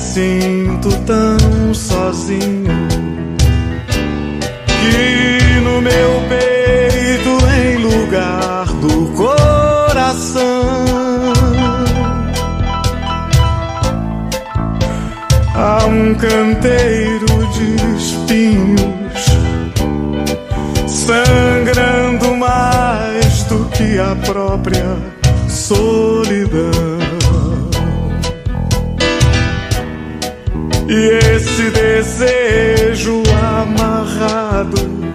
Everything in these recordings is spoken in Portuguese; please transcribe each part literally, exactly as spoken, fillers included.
sinto tão sozinho que no meu peito, em lugar do coração, há um canteiro de espinhos, sangrando mais do que a própria solidão. E esse desejo amarrado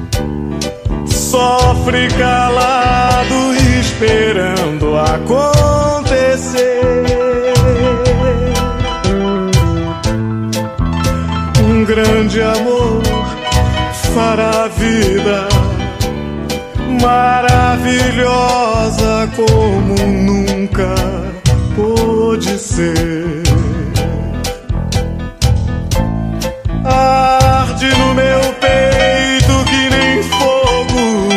sofre calado, esperando acontecer. Um grande amor fará a vida maravilhosa como nunca pôde ser. Arde no meu peito que nem fogo.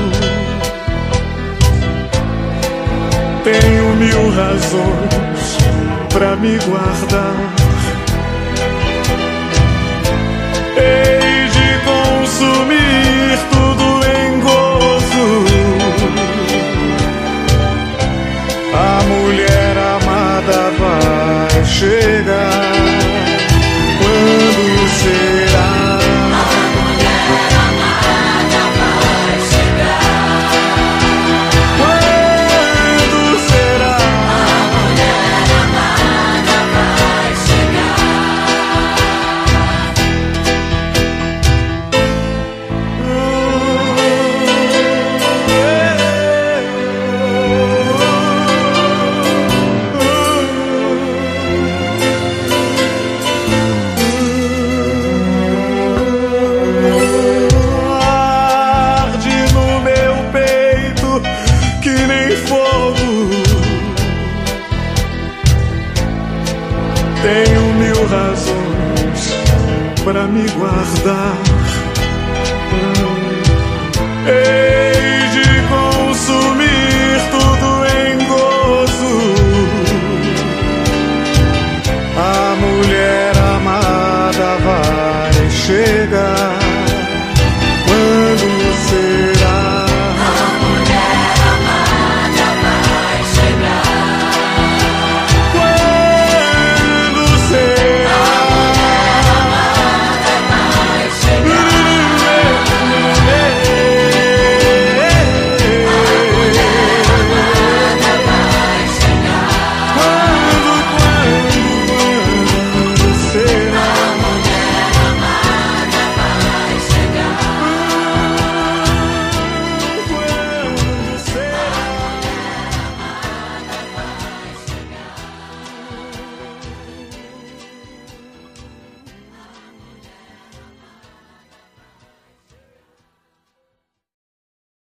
Tenho mil razões pra me guardar. Hei de consumir tudo em gozo. A mulher amada vai chegar. Quando será? A mulher amada vai chegar. Quando será? A mulher amada vai Tenho mil razões pra me guardar. Ei,